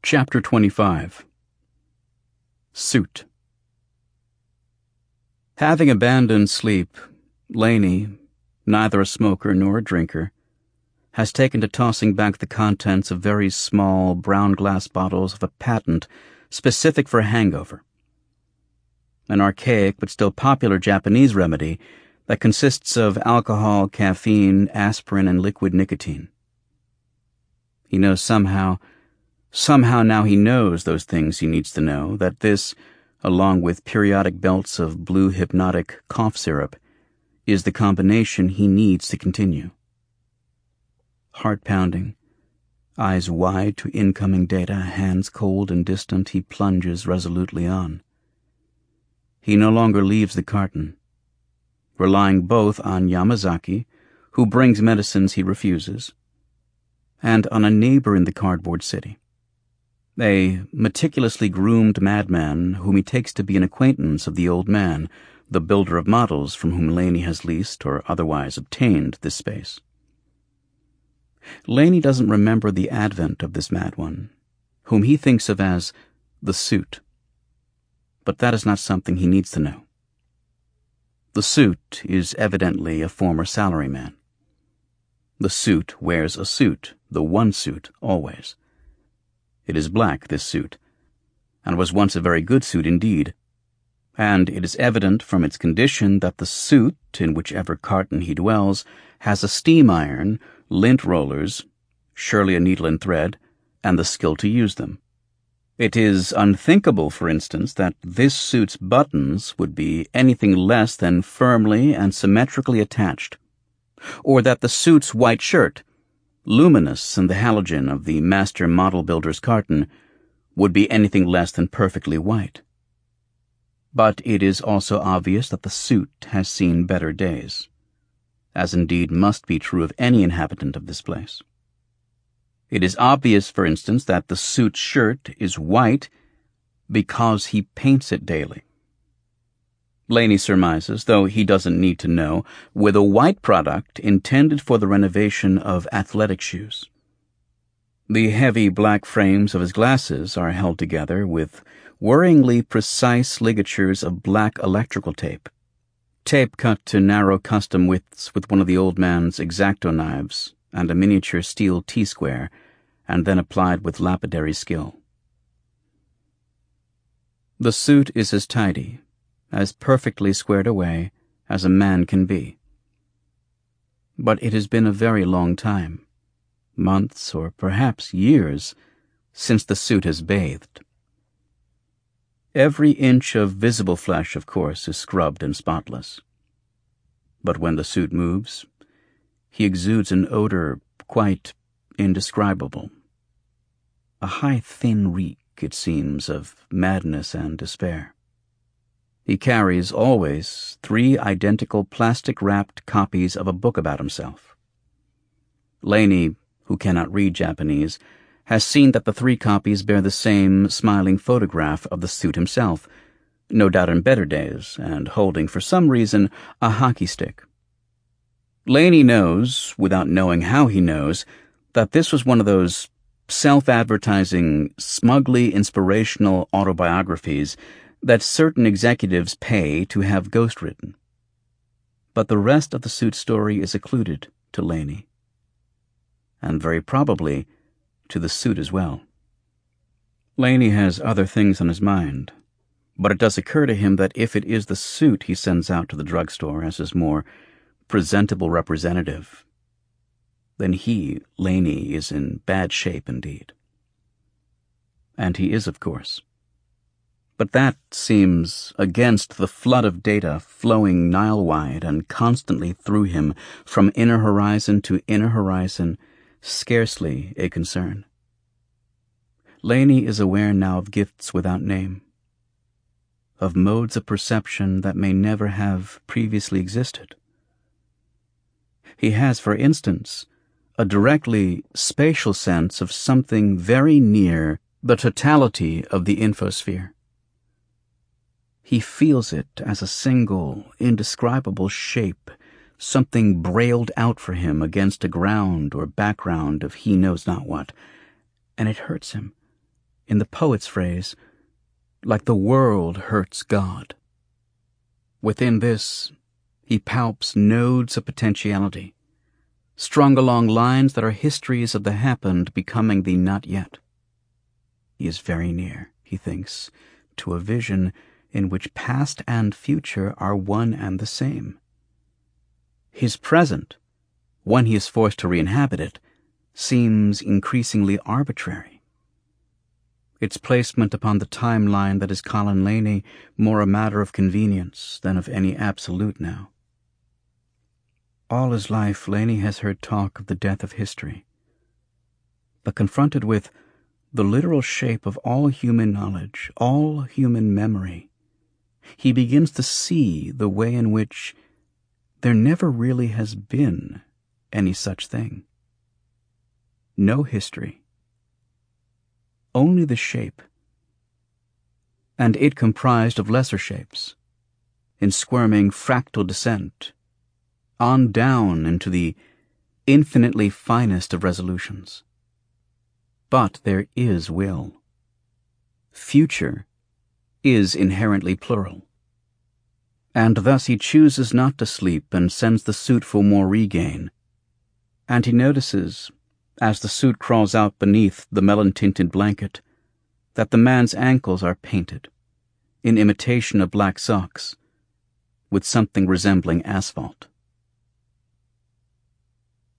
Chapter 25. Suit. Having abandoned sleep, Laney, neither a smoker nor a drinker, has taken to tossing back the contents of very small brown glass bottles of a patent specific for hangover, an archaic but still popular Japanese remedy that consists of alcohol, caffeine, aspirin, and liquid nicotine. He knows somehow now he knows those things he needs to know, that this, along with periodic belts of blue hypnotic cough syrup, is the combination he needs to continue. Heart pounding, eyes wide to incoming data, hands cold and distant, he plunges resolutely on. He no longer leaves the carton, relying both on Yamazaki, who brings medicines he refuses, and on a neighbor in the cardboard city, a meticulously groomed madman whom he takes to be an acquaintance of the old man, the builder of models from whom Laney has leased or otherwise obtained this space. Laney doesn't remember the advent of this mad one, whom he thinks of as the suit, but that is not something he needs to know. The suit is evidently a former salaryman. The suit wears a suit, the one suit, always. It is black, this suit, and was once a very good suit indeed, and it is evident from its condition that the suit, in whichever carton he dwells, has a steam iron, lint rollers, surely a needle and thread, and the skill to use them. It is unthinkable, for instance, that this suit's buttons would be anything less than firmly and symmetrically attached, or that the suit's white shirt, luminous in the halogen of the master model builder's carton, would be anything less than perfectly white. But it is also obvious that the suit has seen better days, as indeed must be true of any inhabitant of this place. It is obvious, for instance, that the suit's shirt is white because he paints it daily. Laney surmises, though he doesn't need to know, with a white product intended for the renovation of athletic shoes. The heavy black frames of his glasses are held together with worryingly precise ligatures of black electrical tape cut to narrow custom widths with one of the old man's X-Acto knives and a miniature steel T-square, and then applied with lapidary skill. The suit is as tidy, as perfectly squared away as a man can be. But it has been a very long time, months or perhaps years, since the suit has bathed. Every inch of visible flesh, of course, is scrubbed and spotless. But when the suit moves, he exudes an odor quite indescribable. A high, thin reek, it seems, of madness and despair. He carries always 3 identical plastic-wrapped copies of a book about himself. Laney, who cannot read Japanese, has seen that the 3 copies bear the same smiling photograph of the suit himself, no doubt in better days, and holding, for some reason, a hockey stick. Laney knows, without knowing how he knows, that this was one of those self-advertising, smugly inspirational autobiographies that certain executives pay to have ghostwritten. But the rest of the suit story is occluded to Laney, and very probably to the suit as well. Laney has other things on his mind, but it does occur to him that if it is the suit he sends out to the drugstore as his more presentable representative, then he, Laney, is in bad shape indeed. And he is, of course. But that seems against the flood of data flowing Nile-wide and constantly through him from inner horizon to inner horizon, scarcely a concern. Laney is aware now of gifts without name, of modes of perception that may never have previously existed. He has, for instance, a directly spatial sense of something very near the totality of the infosphere. He feels it as a single, indescribable shape, something brailled out for him against a ground or background of he knows not what, and it hurts him, in the poet's phrase, like the world hurts God. Within this, he palps nodes of potentiality, strung along lines that are histories of the happened becoming the not yet. He is very near, he thinks, to a vision in which past and future are one and the same. His present, when he is forced to re-inhabit it, seems increasingly arbitrary. Its placement upon the timeline that is Colin Laney more a matter of convenience than of any absolute now. All his life, Laney has heard talk of the death of history. But confronted with the literal shape of all human knowledge, all human memory, he begins to see the way in which there never really has been any such thing. No history. Only the shape. And it comprised of lesser shapes, in squirming fractal descent, on down into the infinitely finest of resolutions. But there is will. Future is inherently plural. And thus he chooses not to sleep and sends the suit for more regain. And he notices, as the suit crawls out beneath the melon-tinted blanket, that the man's ankles are painted, in imitation of black socks, with something resembling asphalt.